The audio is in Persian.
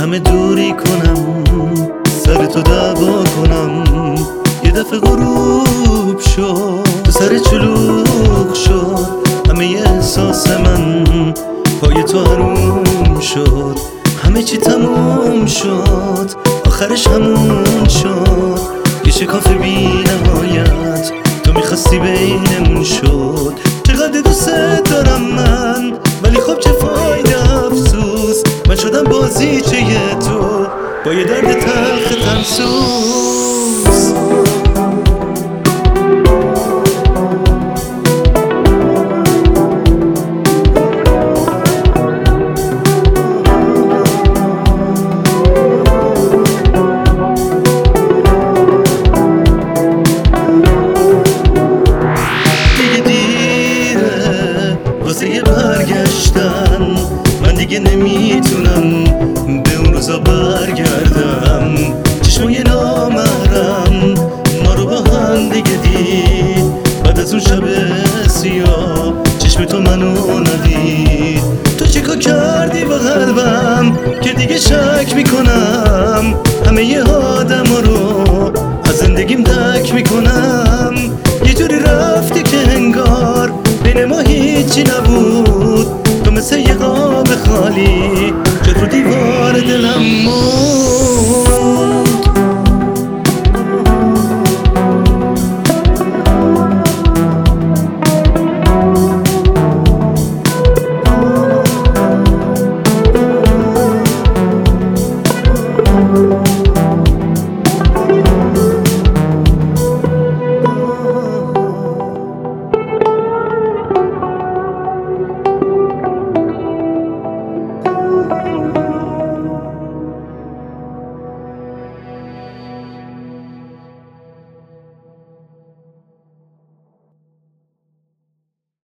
همه دوری کنم، سر تو دعوا کنم. یه دفعه غروب شد، تو سر چلوغ شد، همه ی احساس من پای تو حروم شد. همه چی تموم شد، آخرش همون شد. یه شکاف بی نهایت تو میخواستی بینمون شد. چقدر دوست دارم من، ولی خب چه فایده افسوس. من شدم بازیچه تو با یه درد تلخ ترسوس. واسه برگشتن من دیگه نمیتونم به اون روزا برگردم. چشمای نامحرم ما رو با هم دیگه دید، بعد از اون شب سیاه چشم تو منو ندید. تو چیکار کردی با قلبم که دیگه شک میکنم، همه ی آدما رو از زندگیم دک میکنم. یه جوری رفتی که انگار بین ما هیچی نبود.